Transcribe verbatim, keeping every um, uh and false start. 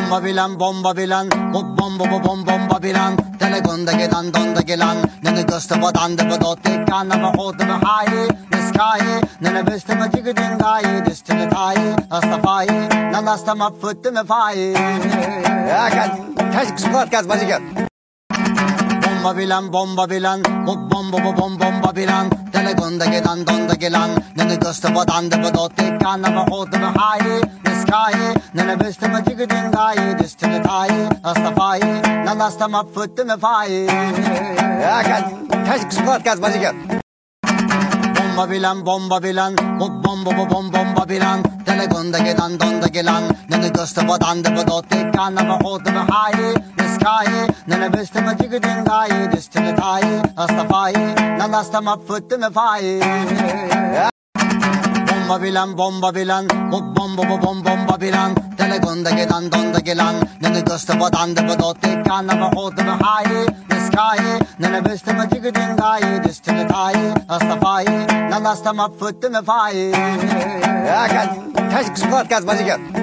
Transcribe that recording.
Bomba bilen bomba bilen bom bom bom bom bomba bilen Telegonda gedan donda gelan Nene göste vadande vadotte kana va hot me high the sky Nene beste me jigdin gai distile tai astafai Nalasta ma foot me fai Ya kan kaç podcast başlayacak. Bomba bilen bomba bilen bom bom bom bom bomba bilen Telegonda gedan donda gelan Nene göste vadande vadotte kana va hot me high the sky Nene beste me jigdin gai distile tai astafai Nalasta ma foot me fai Ya kan kaç podcast başlayacak. Bomba bilen bomba bilen bom bom bom bom bomba bilen Telegonda gedan donda gelan Nene göste vadande vadotte kana va hot me high the sky Nene beste me jigdin gai distile tai astafai Nalasta ma foot me fai Bomba bilen bomba bilen bom bom bom bom bomba bilen Telegonda gedan donda gelan Nene göste vadande vadotte kana va hot me high the sky Nene beste me jigdin gai distile tai astafai Nalasta ma foot me fai Ya kan kaç podcast başlayacak.